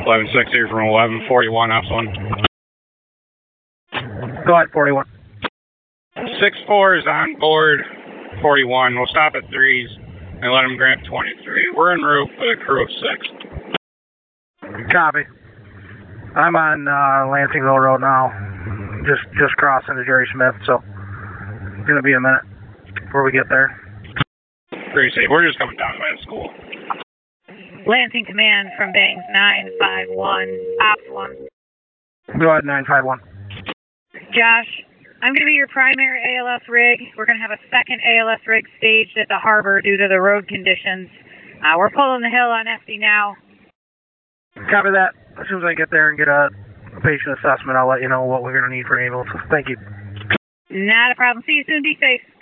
11-6 here from 1141 F1. Go ahead, 41. 6-4 is on board 41. We'll stop at 3s and let him grab 23. We're en route with a crew of 6. Copy. I'm on Lansingville Road now. Just crossing to Jerry Smith, so it's going to be a minute before we get there. Pretty safe. We're just coming down to that school. Lansing Command from Bangs 951, Ops 1. Go ahead, 951. Josh, I'm going to be your primary ALS rig. We're going to have a second ALS rig staged at the harbor due to the road conditions. We're pulling the hill on FD now. Copy that. As soon as I get there and get a patient assessment, I'll let you know what we're going to need for ambulance. Thank you. Not a problem. See you soon. Be safe.